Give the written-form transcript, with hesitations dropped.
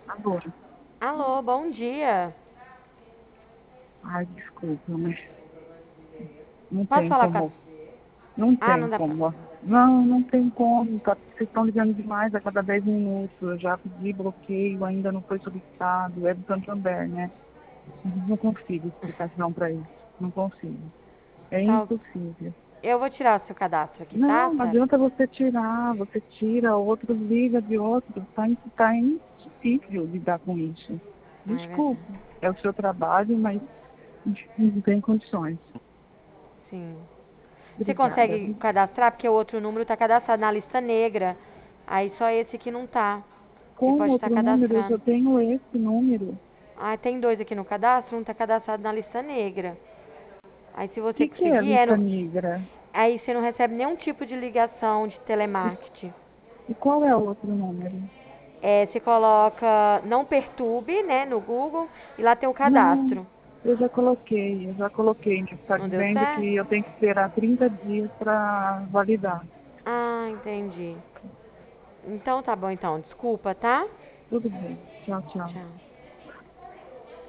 Agora. Alô, bom dia. Ai, desculpa, mas não Posso tem falar com a... como. Não Ah, tem não dá pra... como. Não, não tem como. Tá, vocês estão ligando demais a cada 10 minutos. Eu já pedi bloqueio, ainda não foi solicitado. É do Santander, né? Mas não consigo explicação para isso. Não consigo. É Tá, impossível. eu vou tirar o seu cadastro aqui, tá, Não, não Sara? adianta você tirar. Você tira, outro liga de outro. Tá impossível lidar com isso. Ah, é verdade. Desculpe. É o seu trabalho, mas não tem condições. Sim. Você Obrigada, consegue viu? cadastrar? Porque o outro número tá cadastrado na lista negra. Aí só esse aqui não tá. Você Com pode estar outro número, eu só cadastrando. tenho esse número. Ah, tem dois aqui no cadastro, um tá cadastrado na lista negra. Aí se O você que é conseguir, lista negra? aí você não recebe nenhum tipo de ligação de E, telemarketing. e qual é o outro número? É, você coloca não perturbe, né, no Google, e lá tem o Não, cadastro. eu já coloquei, mas está Não deu dizendo certo? que eu tenho que esperar 30 dias para validar. Ah, entendi. Então tá bom então. Desculpa, tá? Tudo bem. Tchau, tchau. Tchau.